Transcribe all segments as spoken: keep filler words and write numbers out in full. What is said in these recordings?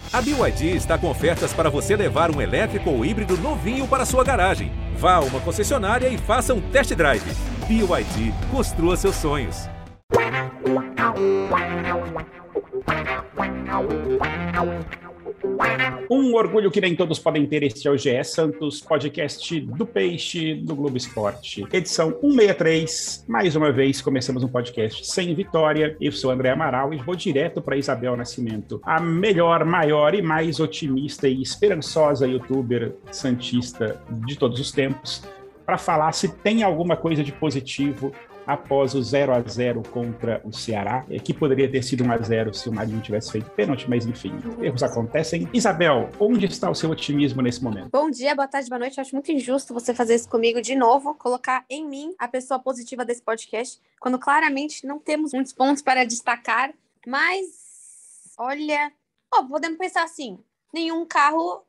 A B Y D está com ofertas para você levar um elétrico ou híbrido novinho para sua garagem. Vá a uma concessionária e faça um test drive. B Y D, construa seus sonhos. Um orgulho que nem todos podem ter, este é o G E Santos, podcast do Peixe, do Globo Esporte. Edição cento e sessenta e três, mais uma vez começamos um podcast sem vitória. Eu sou André Amaral e vou direto para Isabel Nascimento, a melhor, maior e mais otimista e esperançosa youtuber santista de todos os tempos, para falar se tem alguma coisa de positivo após o zero a zero contra o Ceará, que poderia ter sido um a zero se o Marinho tivesse feito pênalti, mas enfim, erros acontecem. Isabel, onde está o seu otimismo nesse momento? Bom dia, boa tarde, boa noite. Eu acho muito injusto você fazer isso comigo de novo, colocar em mim a pessoa positiva desse podcast, quando claramente não temos muitos pontos para destacar, mas, olha, oh, podemos pensar assim, nenhum carro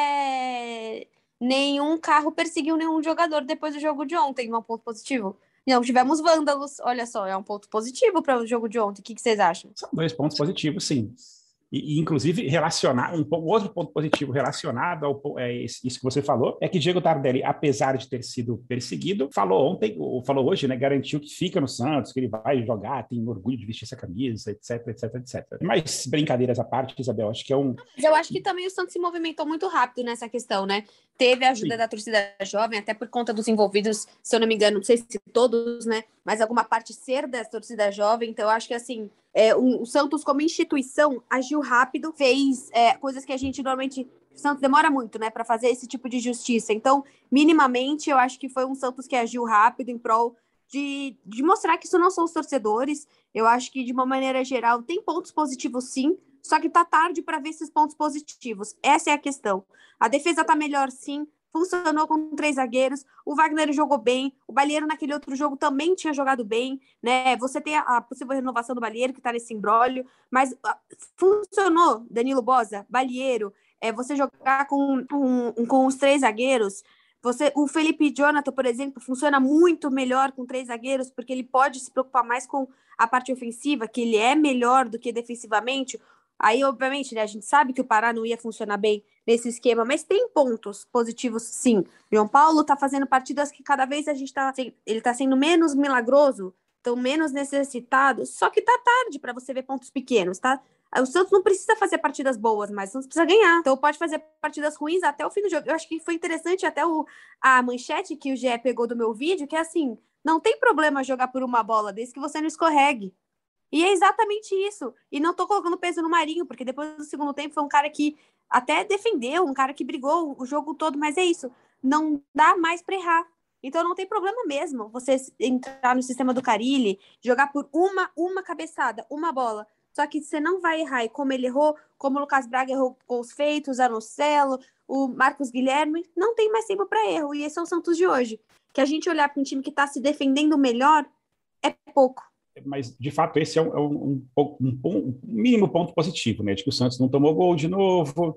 é... nenhum carro perseguiu nenhum jogador depois do jogo de ontem, um ponto positivo. Não tivemos vândalos, olha só, é um ponto positivo para o jogo de ontem. O que, que vocês acham? São dois pontos positivos, sim. E, e inclusive, relacionar, um outro ponto positivo relacionado ao é, isso que você falou, é que Diego Tardelli, apesar de ter sido perseguido, falou ontem, ou falou hoje, né, garantiu que fica no Santos, que ele vai jogar, tem orgulho de vestir essa camisa, etc, etc, etcétera. Mas, brincadeiras à parte, Isabel, acho que é um... Mas eu acho que também o Santos se movimentou muito rápido nessa questão, né? Teve a ajuda Sim. da torcida jovem, até por conta dos envolvidos, se eu não me engano, não sei se todos, né? Mas alguma parte ser da torcida jovem. Então, eu acho que, assim, é, o, o Santos, como instituição, agiu rápido, fez é, coisas que a gente normalmente... O Santos demora muito, né? Para fazer esse tipo de justiça. Então, minimamente, eu acho que foi um Santos que agiu rápido em prol de, de mostrar que isso não são os torcedores. Eu acho que, de uma maneira geral, tem pontos positivos, sim. Só que tá tarde para ver esses pontos positivos. Essa é a questão. A defesa tá melhor, sim. Funcionou com três zagueiros. O Wagner jogou bem. O Balieiro, naquele outro jogo, também tinha jogado bem, né? Você tem a, a possível renovação do Balieiro, que tá nesse imbróglio. Mas uh, funcionou, Danilo Boza, Balieiro. É, você jogar com, um, com os três zagueiros. Você, o Felipe Jonathan, por exemplo, funciona muito melhor com três zagueiros, porque ele pode se preocupar mais com a parte ofensiva, que ele é melhor do que defensivamente. Aí, obviamente, né, a gente sabe que o Pará não ia funcionar bem nesse esquema, mas tem pontos positivos, sim. João Paulo tá fazendo partidas que cada vez a gente tá... Ele tá sendo menos milagroso, então menos necessitado, só que tá tarde para você ver pontos pequenos, tá? O Santos não precisa fazer partidas boas, mas o Santos precisa ganhar. Então pode fazer partidas ruins até o fim do jogo. Eu acho que foi interessante até o, a manchete que o G E pegou do meu vídeo, que é assim, não tem problema jogar por uma bola, desde que você não escorregue. E é exatamente isso. E não tô colocando peso no Marinho, porque depois do segundo tempo foi um cara que até defendeu, um cara que brigou o jogo todo, mas é isso. Não dá mais pra errar. Então não tem problema mesmo você entrar no sistema do Carille, jogar por uma, uma cabeçada, uma bola. Só que você não vai errar. E como ele errou, como o Lucas Braga errou com os feitos, o Zanocelo, o Marcos Guilherme, não tem mais tempo para erro. E esse é o Santos de hoje. Que a gente olhar para um time que está se defendendo melhor é pouco. Mas, de fato, esse é um, um, um, um, um mínimo ponto positivo, né? De que o Santos não tomou gol de novo,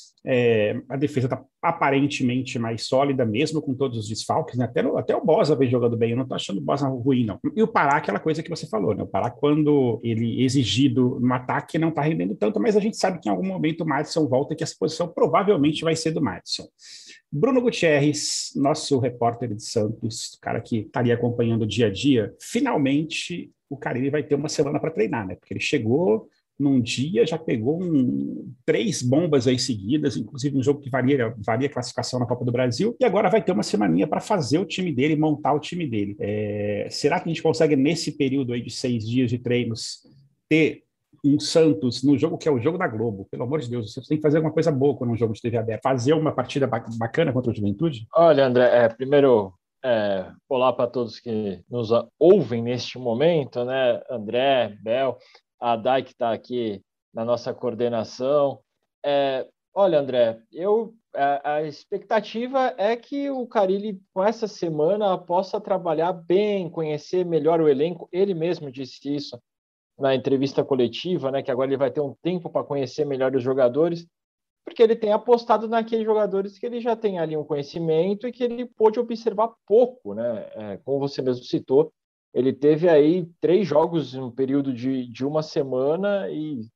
é, a defesa está aparentemente mais sólida, mesmo com todos os desfalques, né? Até, até o Boza vem jogando bem, eu não estou achando o Boza ruim, não. E o Pará, aquela coisa que você falou, né? O Pará, quando ele exigido no ataque, não está rendendo tanto, mas a gente sabe que em algum momento o Madison volta e que essa posição provavelmente vai ser do Madison. Bruno Gutierrez, nosso repórter de Santos, cara que estaria acompanhando o dia a dia, finalmente o Carille vai ter uma semana para treinar, né? Porque ele chegou num dia, já pegou um, três bombas aí seguidas, inclusive um jogo que varia, varia a classificação na Copa do Brasil, e agora vai ter uma semaninha para fazer o time dele, montar o time dele. É, será que a gente consegue, nesse período aí de seis dias de treinos, ter um Santos no jogo que é o jogo da Globo? Pelo amor de Deus, você tem que fazer alguma coisa boa quando um jogo de T V aberta. Fazer uma partida bacana contra o Juventude? Olha, André, é, primeiro... É, olá para todos que nos ouvem neste momento, né? André, Bel, a Dai que está aqui na nossa coordenação. É, olha, André, eu, a, a expectativa é que o Carille, com essa semana, possa trabalhar bem, conhecer melhor o elenco. Ele mesmo disse isso na entrevista coletiva, né? Que agora ele vai ter um tempo para conhecer melhor os jogadores, porque ele tem apostado naqueles jogadores que ele já tem ali um conhecimento e que ele pôde observar pouco, né? É, como você mesmo citou, ele teve aí três jogos em um período de, de uma semana e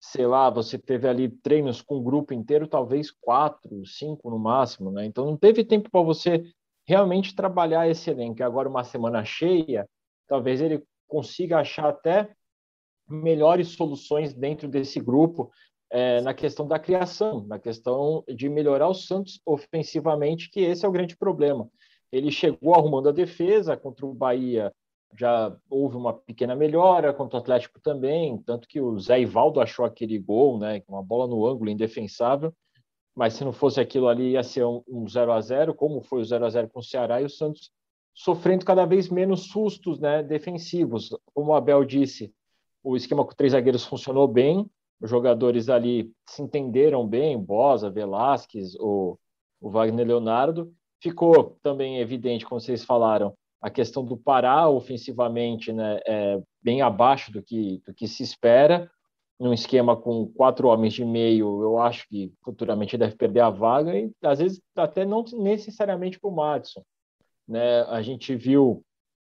sei lá, você teve ali treinos com o grupo inteiro, talvez quatro, cinco no máximo, né? Então não teve tempo para você realmente trabalhar esse elenco. Agora, uma semana cheia, talvez ele consiga achar até melhores soluções dentro desse grupo, é, na questão da criação, na questão de melhorar o Santos ofensivamente, que esse é o grande problema. Ele chegou arrumando a defesa contra o Bahia, já houve uma pequena melhora, contra o Atlético também, tanto que o Zé Ivaldo achou aquele gol, né, uma bola no ângulo indefensável, mas se não fosse aquilo ali ia ser um zero a zero, como foi o zero a zero com o Ceará, e o Santos sofrendo cada vez menos sustos, né, defensivos. Como o Abel disse, o esquema com três zagueiros funcionou bem, os jogadores ali se entenderam bem, Bosa, Velasquez, o, o Wagner Leonardo. Ficou também evidente, como vocês falaram, a questão do Pará ofensivamente, né, é bem abaixo do que, do que se espera. Num esquema com quatro homens de meio, eu acho que futuramente deve perder a vaga, e às vezes até não necessariamente para o Madison, né? A gente viu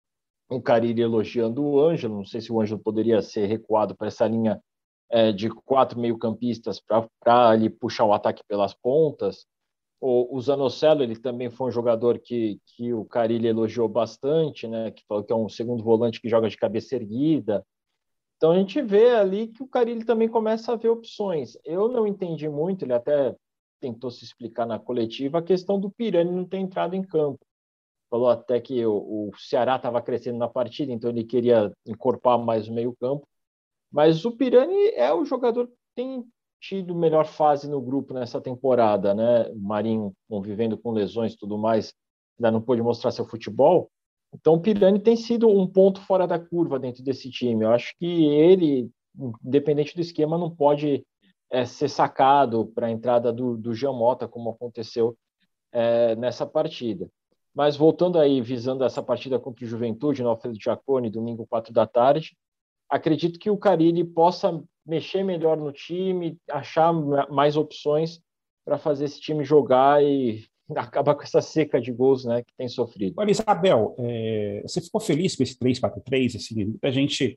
o Carille elogiando o Ângelo, não sei se o Ângelo poderia ser recuado para essa linha é, de quatro meio-campistas para ali puxar o ataque pelas pontas. O, o Zanocelo, ele também foi um jogador que, que o Carille elogiou bastante, né? Que falou que é um segundo volante que joga de cabeça erguida. Então a gente vê ali que o Carille também começa a ver opções. Eu não entendi muito, ele até tentou se explicar na coletiva, a questão do Pirani não ter entrado em campo. Falou até que o, o Ceará estava crescendo na partida, então ele queria encorpar mais o meio-campo. Mas o Pirani é o jogador que tem tido melhor fase no grupo nessa temporada, né? O Marinho convivendo com lesões e tudo mais, ainda não pôde mostrar seu futebol. Então o Pirani tem sido um ponto fora da curva dentro desse time. Eu acho que ele, independente do esquema, não pode é, ser sacado para a entrada do, do Jean Mota, como aconteceu é, nessa partida. Mas voltando aí, visando essa partida contra o Juventude, no Alfredo Jaconi, domingo, quatro da tarde, acredito que o Carille possa mexer melhor no time, achar mais opções para fazer esse time jogar e acabar com essa seca de gols, né, que tem sofrido. Olha, Isabel, é, você ficou feliz com esse três quatro três? Assim, muita gente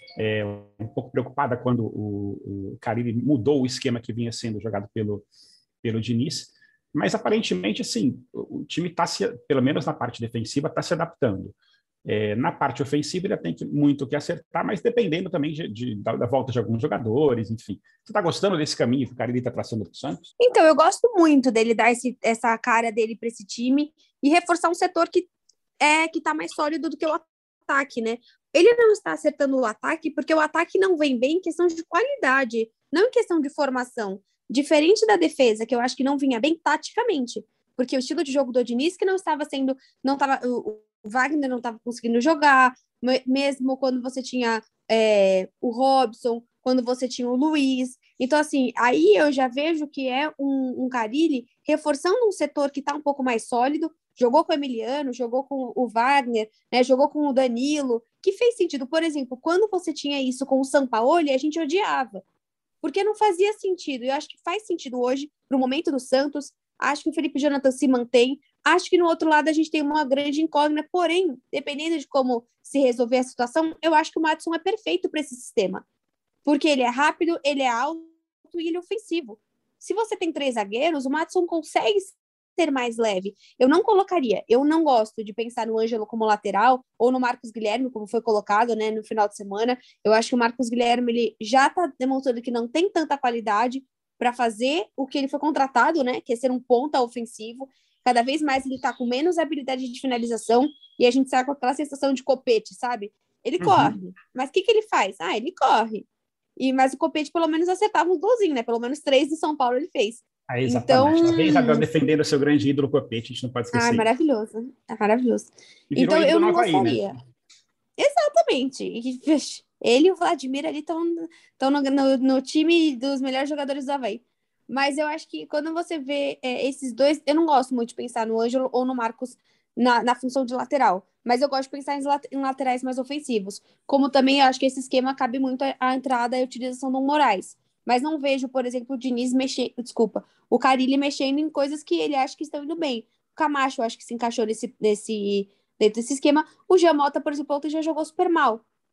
é um pouco preocupada quando o, o Carille mudou o esquema que vinha sendo jogado pelo, pelo Diniz, mas aparentemente, assim, o time está, pelo menos na parte defensiva, está se adaptando. É, na parte ofensiva, ele tem que, muito que acertar, mas dependendo também de, de, da, da volta de alguns jogadores, enfim. Você está gostando desse caminho que o Carille está traçando para o Santos? Então, eu gosto muito dele dar esse, essa cara dele para esse time e reforçar um setor que é que está mais sólido do que o ataque, né? Ele não está acertando o ataque porque o ataque não vem bem em questão de qualidade, não em questão de formação. Diferente da defesa, que eu acho que não vinha bem taticamente, porque o estilo de jogo do Diniz que não estava sendo, não estava, o, o Wagner não estava conseguindo jogar, mesmo quando você tinha é, o Robson, quando você tinha o Luiz. Então, assim, aí eu já vejo que é um, um Carille reforçando um setor que está um pouco mais sólido, jogou com o Emiliano, jogou com o Wagner, né, jogou com o Danilo, que fez sentido. Por exemplo, quando você tinha isso com o Sampaoli, a gente odiava, porque não fazia sentido. Eu acho que faz sentido hoje, para o momento do Santos. Acho que o Felipe Jonathan se mantém. Acho que no outro lado a gente tem uma grande incógnita, porém, dependendo de como se resolver a situação, eu acho que o Madison é perfeito para esse sistema, porque ele é rápido, ele é alto e ele é ofensivo. Se você tem três zagueiros, o Madison consegue ser mais leve. Eu não colocaria, eu não gosto de pensar no Ângelo como lateral ou no Marcos Guilherme, como foi colocado, né, no final de semana. Eu acho que o Marcos Guilherme ele já está demonstrando que não tem tanta qualidade para fazer o que ele foi contratado, né, que é ser um ponta ofensivo. Cada vez mais ele está com menos habilidade de finalização e a gente sai com aquela sensação de Copete, sabe? Ele uhum. corre, mas o que, que ele faz? Ah, ele corre. E, mas o Copete pelo menos acertava uns golzinhos, né? Pelo menos três do São Paulo ele fez. Ah, exatamente. Então... Também Isabel defendendo o seu grande ídolo Copete, a gente não pode esquecer. Ah, maravilhoso. É maravilhoso. Então eu não gostaria. Né? Exatamente. Ele e o Vladimir ali estão no, no, no time dos melhores jogadores do Avaí. Mas eu acho que quando você vê é, esses dois, eu não gosto muito de pensar no Ângelo ou no Marcos na, na função de lateral, mas eu gosto de pensar em, em laterais mais ofensivos. Como também eu acho que esse esquema cabe muito à entrada e à utilização do Moraes. Mas não vejo, por exemplo, o Diniz mexer, desculpa, o Carille mexendo em coisas que ele acha que estão indo bem. O Camacho, eu acho que se encaixou nesse, nesse, dentro desse esquema. O Giamota, por exemplo, ontem já jogou super mal.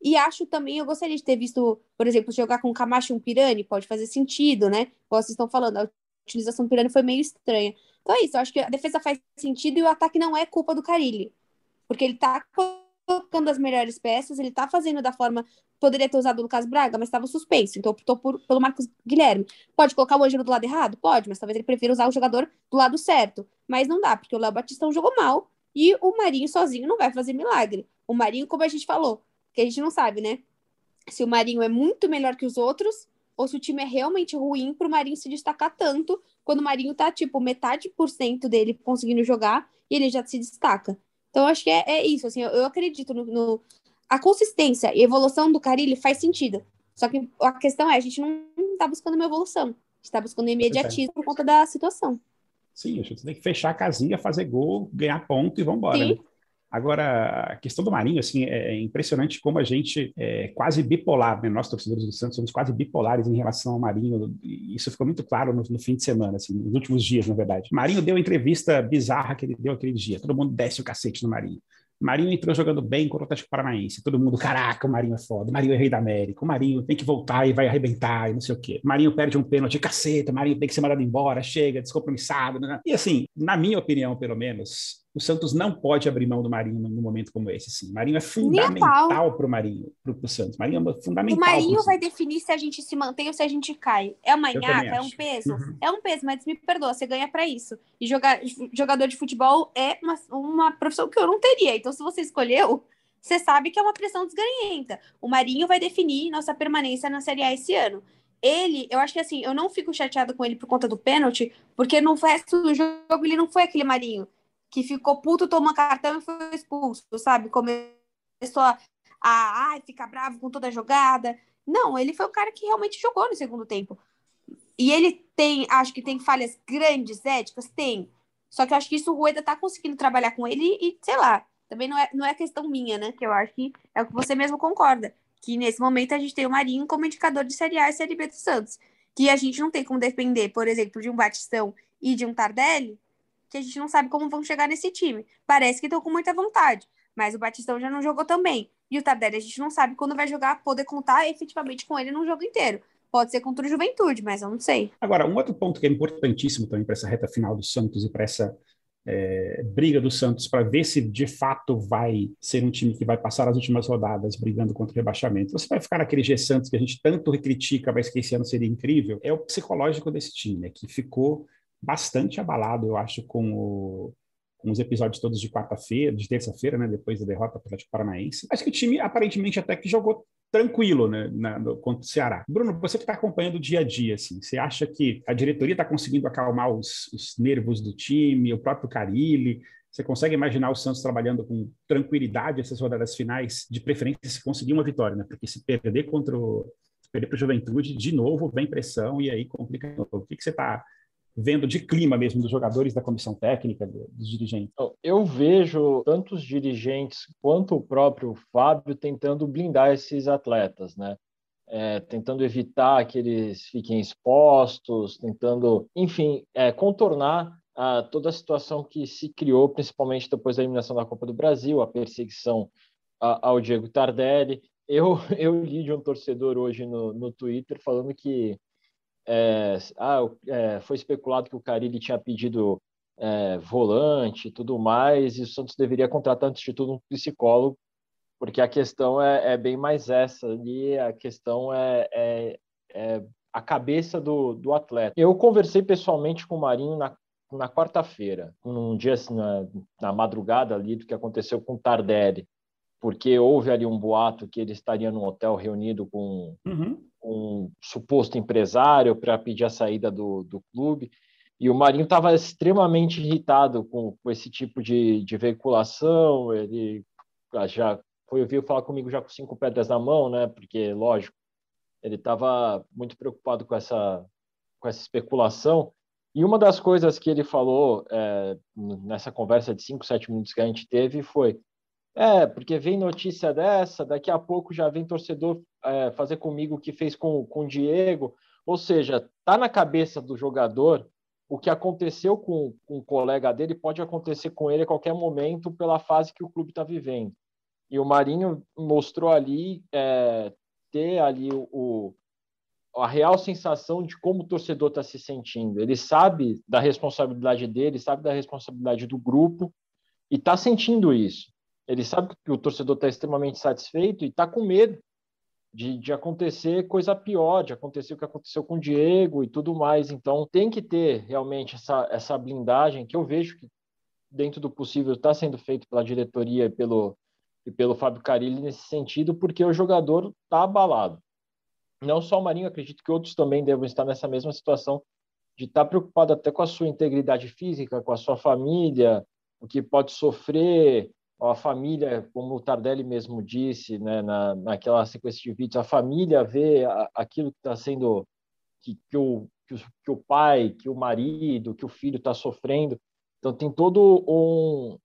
E acho também, eu gostaria de ter visto, por exemplo, jogar com o Camacho e um Pirani, pode fazer sentido, né? Como vocês estão falando, a utilização do Pirani foi meio estranha. Então é isso, eu acho que a defesa faz sentido e o ataque não é culpa do Carille. Porque ele tá colocando as melhores peças, ele tá fazendo da forma... Poderia ter usado o Lucas Braga, mas estava suspenso, então optou por, pelo Marcos Guilherme. Pode colocar o Ângelo do lado errado? Pode, mas talvez ele prefira usar o jogador do lado certo. Mas não dá, porque o Léo Batistão jogou mal e o Marinho sozinho não vai fazer milagre. O Marinho, como a gente falou, que a gente não sabe, né? Se o Marinho é muito melhor que os outros ou se o time é realmente ruim pro Marinho se destacar tanto quando o Marinho tá, tipo, metade por cento dele conseguindo jogar e ele já se destaca. Então, acho que é, é isso, assim, eu, eu acredito no, no... A consistência e evolução do Carille faz sentido. Só que a questão é, a gente não tá buscando uma evolução. A gente tá buscando imediatismo por conta da situação. Sim, a gente tem que fechar a casinha, fazer gol, ganhar ponto e vamos embora, né? Agora, a questão do Marinho, assim, é impressionante como a gente é quase bipolar, né? Nós, torcedores do Santos, somos quase bipolares em relação ao Marinho. Isso ficou muito claro no, no fim de semana, assim, nos últimos dias, na verdade. Marinho deu a entrevista bizarra que ele deu aquele dia. Todo mundo desce o cacete no Marinho. Marinho entrou jogando bem contra o Atlético Paranaense. Todo mundo, caraca, o Marinho é foda. O Marinho é rei da América. O Marinho tem que voltar e vai arrebentar e não sei o quê. O Marinho perde um pênalti, caceta. O Marinho tem que ser mandado embora, chega, descompromissado. Né? E assim, na minha opinião, pelo menos, o Santos não pode abrir mão do Marinho num momento como esse. Assim. O Marinho é fundamental para o Marinho, para o Santos. O Marinho é fundamental. O Marinho vai definir se a gente se mantém ou se a gente cai. É uma nhaca, é um peso? Uhum. É um peso, mas me perdoa, você ganha para isso. E jogar, jogador de futebol é uma, uma profissão que eu não teria. Então, se você escolheu, você sabe que é uma pressão desganhenta. O Marinho vai definir nossa permanência na Série A esse ano. Ele, eu acho que assim, eu não fico chateada com ele por conta do pênalti, porque no resto do jogo ele não foi aquele Marinho que ficou puto, tomou cartão e foi expulso, sabe? Começou a, a ai, ficar bravo com toda a jogada. Não, ele foi o cara que realmente jogou no segundo tempo. E ele tem, acho que tem falhas grandes, éticas? Tem. Só que eu acho que isso o Rueda tá conseguindo trabalhar com ele e, sei lá, também não é, não é questão minha, né? Que eu acho que é o que você mesmo concorda. Que nesse momento a gente tem o Marinho como indicador de Série A e Série B do Santos. Que a gente não tem como depender, por exemplo, de um Batistão e de um Tardelli, que a gente não sabe como vão chegar nesse time. Parece que estão com muita vontade, mas o Batistão já não jogou também. E o Tardelli a gente não sabe quando vai jogar, poder contar efetivamente com ele no jogo inteiro. Pode ser contra o Juventude, mas eu não sei. Agora, um outro ponto que é importantíssimo também para essa reta final do Santos e para essa é, briga do Santos, para ver se de fato vai ser um time que vai passar as últimas rodadas brigando contra o rebaixamento. Você vai ficar naquele G Santos que a gente tanto critica, mas que esse ano seria incrível. É o psicológico desse time, né, que ficou bastante abalado, eu acho, com, o, com os episódios todos de quarta-feira, de terça-feira, né, depois da derrota para o Atlético Paranaense. Acho que o time, aparentemente, até que jogou tranquilo, né, na, no, contra o Ceará. Bruno, você que está acompanhando o dia a dia, assim, você acha que a diretoria está conseguindo acalmar os, os nervos do time, o próprio Carille? Você consegue imaginar o Santos trabalhando com tranquilidade essas rodadas finais, de preferência se conseguir uma vitória, né? Porque se perder contra o perder para o Juventude, de novo, vem pressão e aí complica de novo. O que, que você está vendo de clima mesmo dos jogadores, da comissão técnica, dos dirigentes? Eu vejo tanto os dirigentes quanto o próprio Fábio tentando blindar esses atletas, né? É, tentando evitar que eles fiquem expostos, tentando, enfim, é, contornar a, toda a situação que se criou, principalmente depois da eliminação da Copa do Brasil, a perseguição a, ao Diego Tardelli. Eu, eu li de um torcedor hoje no, no Twitter falando que É, ah, é, foi especulado que o Carille tinha pedido é, volante e tudo mais, e o Santos deveria contratar, antes de tudo, um psicólogo, porque a questão é, é bem mais essa ali, a questão é, é, é a cabeça do, do atleta. Eu conversei pessoalmente com o Marinho na, na quarta-feira, num dia assim, na, na madrugada ali do que aconteceu com o Tardelli, porque houve ali um boato que ele estaria num hotel reunido com... Uhum. um suposto empresário para pedir a saída do, do clube, e o Marinho estava extremamente irritado com, com esse tipo de, de veiculação. Ele já foi ouvir falar comigo já com cinco pedras na mão, né? Porque, lógico, ele estava muito preocupado com essa, com essa especulação, e uma das coisas que ele falou é, nessa conversa de cinco, sete minutos que a gente teve foi: É, porque vem notícia dessa, daqui a pouco já vem torcedor é, fazer comigo o que fez com, com o Diego. Ou seja, tá na cabeça do jogador o que aconteceu com, com um colega dele, pode acontecer com ele a qualquer momento pela fase que o clube está vivendo. E o Marinho mostrou ali, é, ter ali o, o, a real sensação de como o torcedor está se sentindo. Ele sabe da responsabilidade dele, sabe da responsabilidade do grupo e está sentindo isso. Ele sabe que o torcedor está extremamente satisfeito e está com medo de, de acontecer coisa pior, de acontecer o que aconteceu com o Diego e tudo mais. Então, tem que ter realmente essa, essa blindagem que eu vejo que, dentro do possível, está sendo feito pela diretoria e pelo, e pelo Fábio Carille nesse sentido, porque o jogador está abalado. Não só o Marinho, acredito que outros também devem estar nessa mesma situação de estar preocupado até com a sua integridade física, com a sua família, o que pode sofrer, a família, como o Tardelli mesmo disse, né, na, naquela sequência de vídeos, a família vê a, aquilo que está sendo, que, que, o, que, o, que o pai, que o marido, que o filho está sofrendo. Então tem todo um,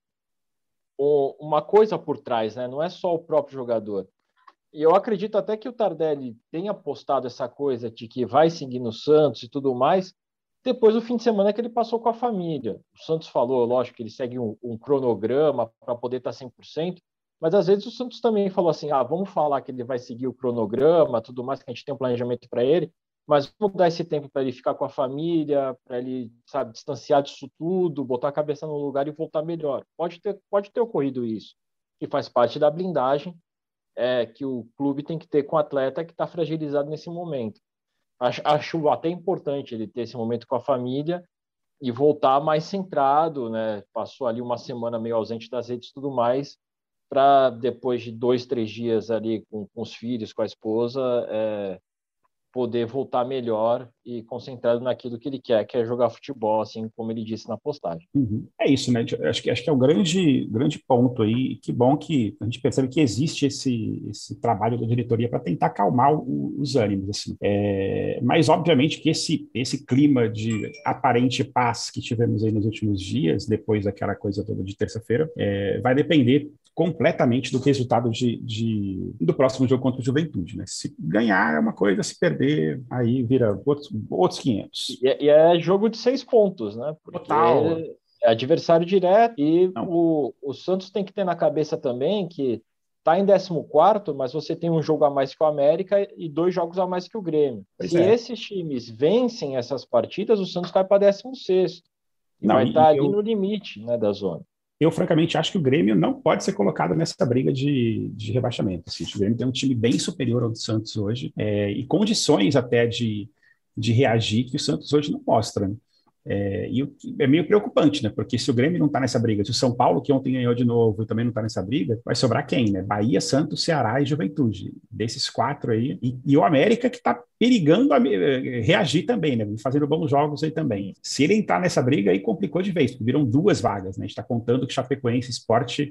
um, uma coisa por trás, né? Não é só o próprio jogador. E eu acredito até que o Tardelli tenha postado essa coisa de que vai seguir no Santos e tudo mais, depois do fim de semana que ele passou com a família. O Santos falou, lógico, que ele segue um, um cronograma para poder estar cem por cento, mas às vezes o Santos também falou assim, ah, vamos falar que ele vai seguir o cronograma, tudo mais, que a gente tem um planejamento para ele, mas vamos dar esse tempo para ele ficar com a família, para ele, sabe, distanciar disso tudo, botar a cabeça no lugar e voltar melhor. Pode ter, pode ter ocorrido isso, que faz parte da blindagem é, que o clube tem que ter com o atleta que está fragilizado nesse momento. Acho, acho até importante ele ter esse momento com a família e voltar mais centrado, né? Passou ali uma semana meio ausente das redes e tudo mais, para depois de dois, três dias ali com, com os filhos, com a esposa, é, poder voltar melhor e concentrado naquilo que ele quer, que é jogar futebol, assim como ele disse na postagem. Uhum. É isso, né? Acho que, acho que é o grande, grande ponto aí. Que bom que a gente percebe que existe esse, esse trabalho da diretoria para tentar acalmar o, os ânimos, assim. É, mas, obviamente, que esse, esse clima de aparente paz que tivemos aí nos últimos dias, depois daquela coisa toda de terça-feira, é, vai depender completamente do resultado de, de, do próximo jogo contra o Juventude, né? Se ganhar é uma coisa, se perder, aí vira outros, outros quinhentos. E, e é jogo de seis pontos, né? Porque Total. É adversário direto e Não. o, o Santos tem que ter na cabeça também que está em décimo quarto, mas você tem um jogo a mais que o América e dois jogos a mais que o Grêmio. Pois Se é. esses times vencem essas partidas, o Santos cai para décimo sexto e Não, vai e estar ali eu- no limite, né, da zona. Eu, francamente, acho que o Grêmio não pode ser colocado nessa briga de, de rebaixamento. Assim, o Grêmio tem um time bem superior ao do Santos hoje, é, e condições até de, de reagir que o Santos hoje não mostra, né? É, e o que é meio preocupante, né? Porque se o Grêmio não está nessa briga, se o São Paulo, que ontem ganhou de novo, também não está nessa briga, vai sobrar quem, né? Bahia, Santos, Ceará e Juventude. Desses quatro aí. E, e o América que está perigando a, eh, reagir também, né? Fazendo bons jogos aí também. Se ele entrar nessa briga, aí complicou de vez, porque viram duas vagas, né? A gente está contando que Chapecoense e Sport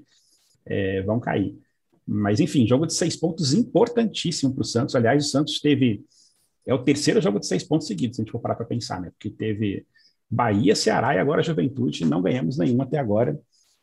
eh, vão cair. Mas, enfim, jogo de seis pontos importantíssimo para o Santos. Aliás, o Santos teve... É o terceiro jogo de seis pontos seguidos, se a gente for parar para pensar, né? Porque teve Bahia, Ceará e agora Juventude, não ganhamos nenhum até agora.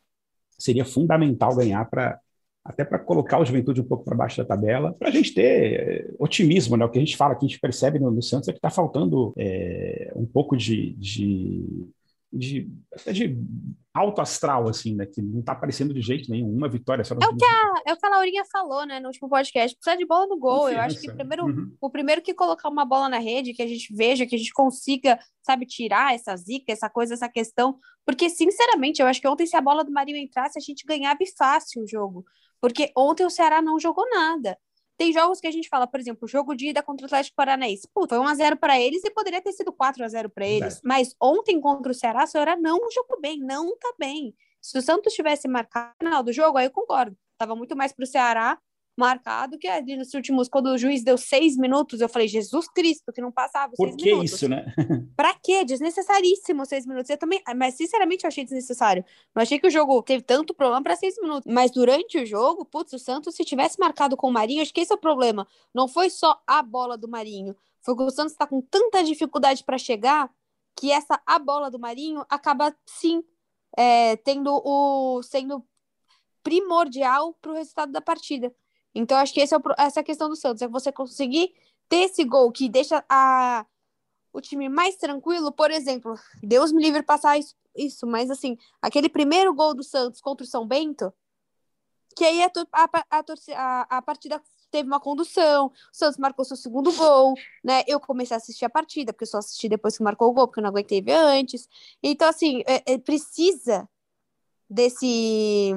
Seria fundamental ganhar para até para colocar o Juventude um pouco para baixo da tabela, para a gente ter é, otimismo, né? O que a gente fala, que a gente percebe no, no Santos é que está faltando é, um pouco de, de, de, até de alto astral, assim, né? Que não está aparecendo de jeito nenhum, uma vitória só. É o que a, é o que a Laurinha falou, né, no último podcast. Precisa de bola no gol. Eu acho que Confiança. primeiro, Uhum. o primeiro que colocar uma bola na rede, que a gente veja, que a gente consiga, sabe, tirar essa zica, essa coisa, essa questão. Porque, sinceramente, eu acho que ontem, se a bola do Marinho entrasse, a gente ganhava e fácil o jogo. Porque ontem o Ceará não jogou nada. Tem jogos que a gente fala, por exemplo, o jogo de ida contra o Atlético Paranaense. Pô, foi um a zero para eles e poderia ter sido quatro a zero para eles. Verdade. Mas ontem contra o Ceará, o Ceará não jogou bem, não tá bem. Se o Santos tivesse marcado no final do jogo, aí eu concordo. Tava muito mais pro Ceará marcado que ali nos últimos, quando o juiz deu seis minutos, eu falei, Jesus Cristo, que não passava os Por seis que minutos. isso, né? Pra quê? Desnecessaríssimo seis minutos. Eu também, mas sinceramente eu achei desnecessário. Não achei que o jogo teve tanto problema pra seis minutos. Mas durante o jogo, putz, o Santos, se tivesse marcado com o Marinho, acho que esse é o problema. Não foi só a bola do Marinho. Foi que o Santos tá com tanta dificuldade pra chegar que essa a bola do Marinho acaba, sim, é, tendo o sendo primordial pro resultado da partida. Então, acho que esse é o, essa é a questão do Santos. É você conseguir ter esse gol que deixa a o time mais tranquilo, por exemplo, Deus me livre passar isso, isso, mas assim, aquele primeiro gol do Santos contra o São Bento, que aí a, a, a, a, a partida teve uma condução, o Santos marcou seu segundo gol, né? Eu comecei a assistir a partida, porque eu só assisti depois que marcou o gol, porque eu não aguentei ver antes. Então, assim, é, é, precisa desse...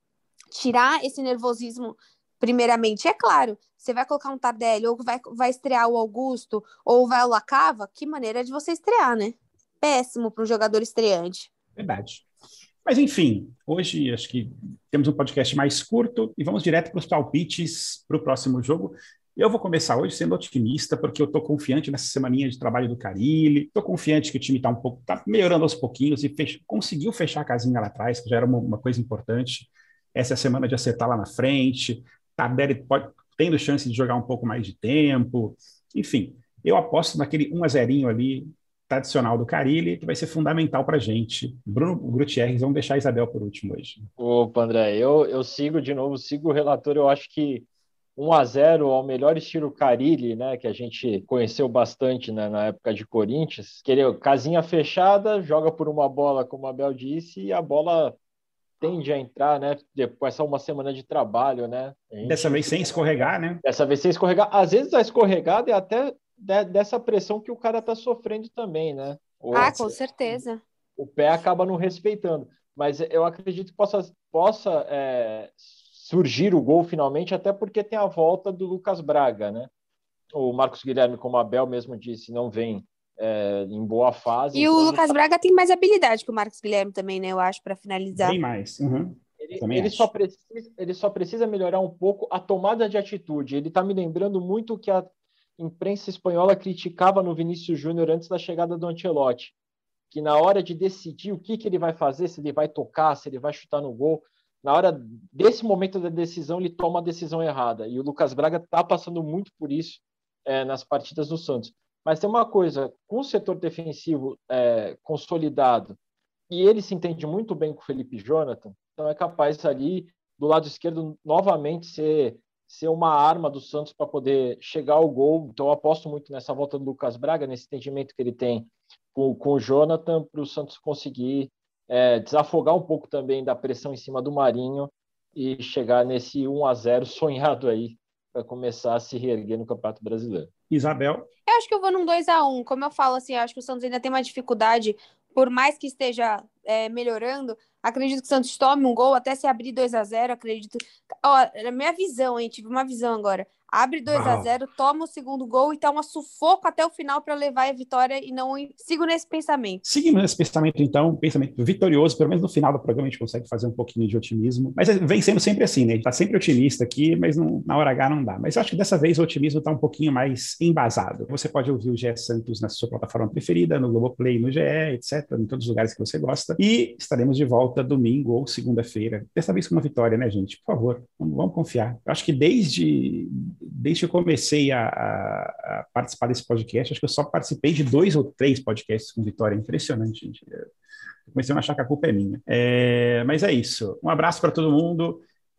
tirar esse nervosismo primeiramente. É claro, você vai colocar um Tardelli, ou vai, vai estrear o Augusto, ou vai o Lacava, que maneira de você estrear, né? Péssimo para um jogador estreante. Verdade. Mas, enfim, hoje acho que temos um podcast mais curto e vamos direto para os palpites para o próximo jogo. Eu vou começar hoje sendo otimista, porque eu estou confiante nessa semaninha de trabalho do Carille, estou confiante que o time está um pouco, tá melhorando aos pouquinhos e fech... conseguiu fechar a casinha lá atrás, que já era uma, uma coisa importante. Essa é a semana de acertar lá na frente, Tardelli pode, tendo chance de jogar um pouco mais de tempo. Enfim, eu aposto naquele um a zero ali, tradicional do Carille, que vai ser fundamental para a gente. Bruno Gutierrez, vamos deixar a Isabel por último hoje. Opa, André, eu, eu sigo de novo, sigo o relator, eu acho que um a zero ao melhor estilo Carille, né, que a gente conheceu bastante, né, na época de Corinthians, que ele, casinha fechada, joga por uma bola, como a Abel disse, e a bola tende a entrar, né, depois de uma semana de trabalho, né. Gente, dessa vez sem escorregar, né? Dessa vez sem escorregar. Às vezes a escorregada é até de, dessa pressão que o cara tá sofrendo também, né. Ou, ah, com certeza. O pé acaba não respeitando. Mas eu acredito que possa, possa é, surgir o gol finalmente, até porque tem a volta do Lucas Braga, né. O Marcos Guilherme, como a Abel mesmo disse, não vem É, em boa fase. E então o Lucas Braga tem mais habilidade que o Marcos Guilherme também, né? Eu acho, para finalizar. Bem mais. Uhum. Ele, ele, só precisa, ele só precisa melhorar um pouco a tomada de atitude. Ele está me lembrando muito o que a imprensa espanhola criticava no Vinícius Júnior antes da chegada do Ancelotti, que na hora de decidir o que, que ele vai fazer, se ele vai tocar, se ele vai chutar no gol, na hora desse momento da decisão, ele toma a decisão errada. E o Lucas Braga está passando muito por isso é, nas partidas do Santos. Mas tem uma coisa, com o setor defensivo é, consolidado, e ele se entende muito bem com o Felipe Jonathan, então é capaz ali, do lado esquerdo, novamente ser, ser uma arma do Santos para poder chegar ao gol. Então eu aposto muito nessa volta do Lucas Braga, nesse entendimento que ele tem com, com o Jonathan, para o Santos conseguir é, desafogar um pouco também da pressão em cima do Marinho e chegar nesse um a zero sonhado aí, para começar a se reerguer no Campeonato Brasileiro. Isabel? Eu acho que eu vou num dois a um. Como eu falo, assim, eu acho que o Santos ainda tem uma dificuldade, por mais que esteja é, melhorando, acredito que o Santos tome um gol, até se abrir dois a zero, acredito... Ó, na minha visão, hein, tive uma visão agora. Abre dois a zero, toma o segundo gol e tá um sufoco até o final para levar a vitória e não sigo nesse pensamento. Seguimos nesse pensamento, então, um pensamento vitorioso, pelo menos no final do programa a gente consegue fazer um pouquinho de otimismo, mas vem sendo sempre assim, né? A gente tá sempre otimista aqui, mas não, na hora H não dá. Mas eu acho que dessa vez o otimismo tá um pouquinho mais embasado. Você pode ouvir o G E Santos na sua plataforma preferida, no Globoplay, no G E, etcétera, em todos os lugares que você gosta, e estaremos de volta domingo ou segunda-feira, dessa vez com uma vitória, né, gente? Por favor, vamos, vamos confiar. Eu acho que desde... Desde que eu comecei a, a, a participar desse podcast, acho que eu só participei de dois ou três podcasts com vitória. Impressionante, gente. Eu comecei a achar que a culpa é minha. É, mas é isso. Um abraço para todo mundo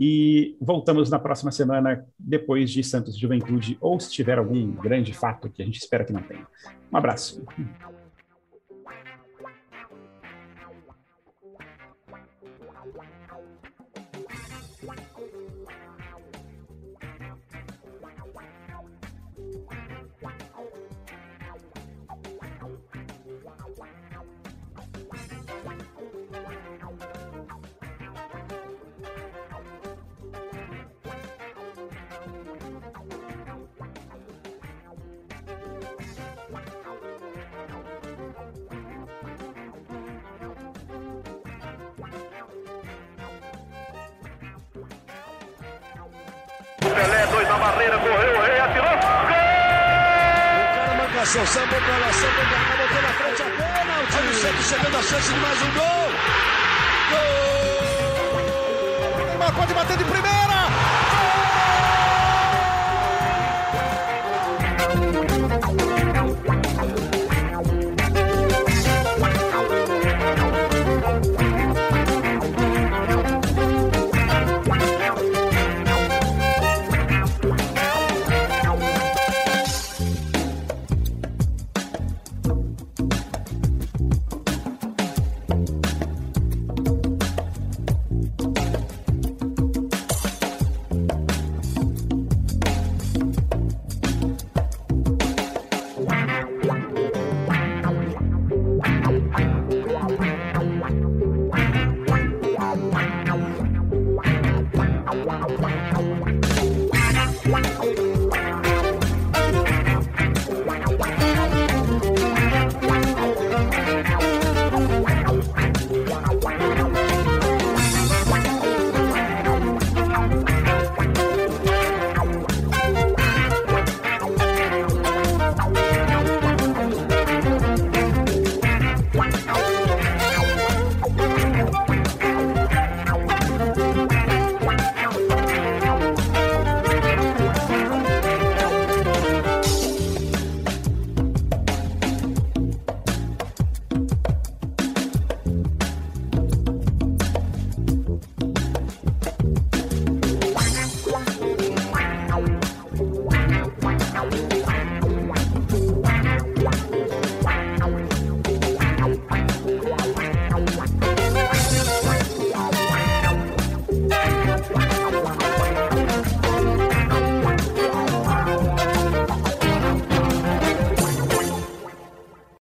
e voltamos na próxima semana, depois de Santos Juventude, ou se tiver algum grande fato que a gente espera que não tenha. Um abraço. Pelé, dois na barreira, correu, o Rei atirou, gol! O cara marcação, sambou pra lá, sambou pra cá, botou na frente a pênalti. Olha o Santos chegando a chance de mais um gol! Gol! O Neymar pode bater de primeira!